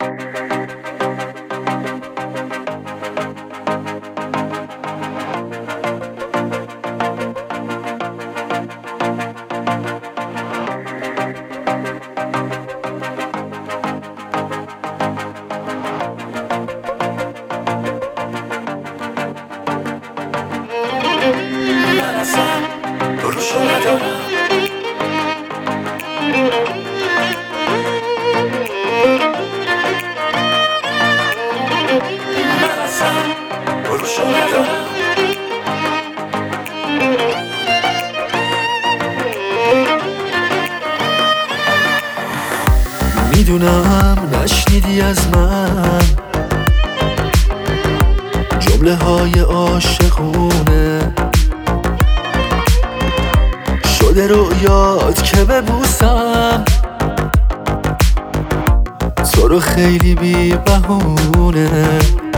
من اصلا روشو ندارم. من اصلا روشو ندارم. میدونم نشنیدی از من جمله های عاشقونه، شده رویات که ببوسم تو رو خیلی بی بهونه.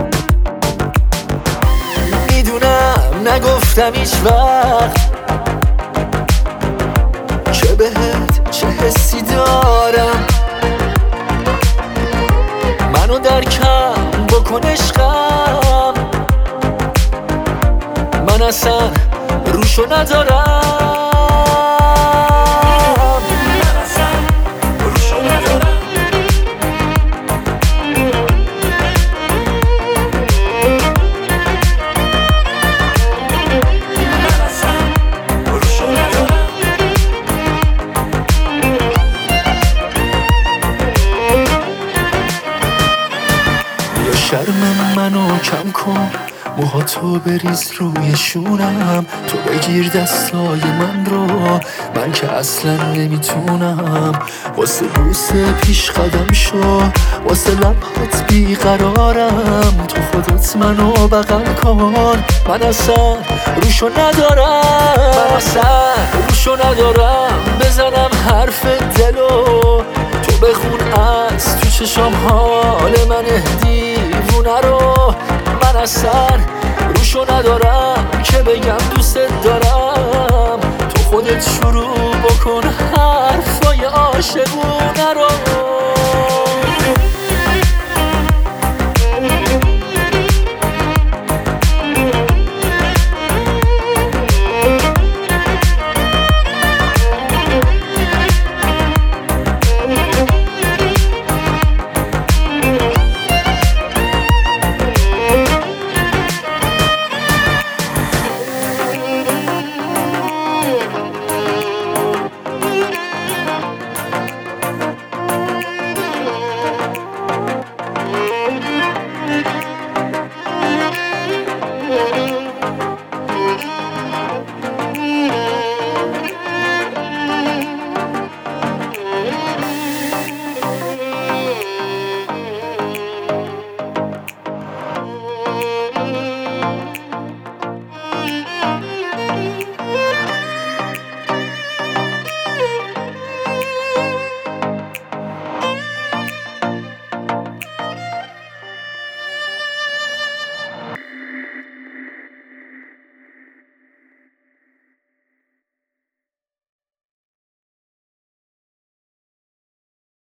میدونم نگفتم هیچ وقت که بهت چه حسی دارم، منو درکم بکن عشقم، من اصلا روشو ندارم. من اصلا روشو ندارم. من اصلا روشو ندارم. یا شرم منو کم کن، موهاتو بریز روی شونم، تو بگیر دستای من رو، من که اصلا نمیتونم. واسه بوسه پیش قدم شو، واسه لبهات بیقرارم، تو خودت منو بغل کن، من اصلا روشو ندارم. من اصلا روشو ندارم بزنم حرف دلو، تو بخون از تو چشم حال من دیوونه رو، من اصلا روشو ندارم که بگم دوست دارم، تو خودت شروع بکن حرفای عاشقونه.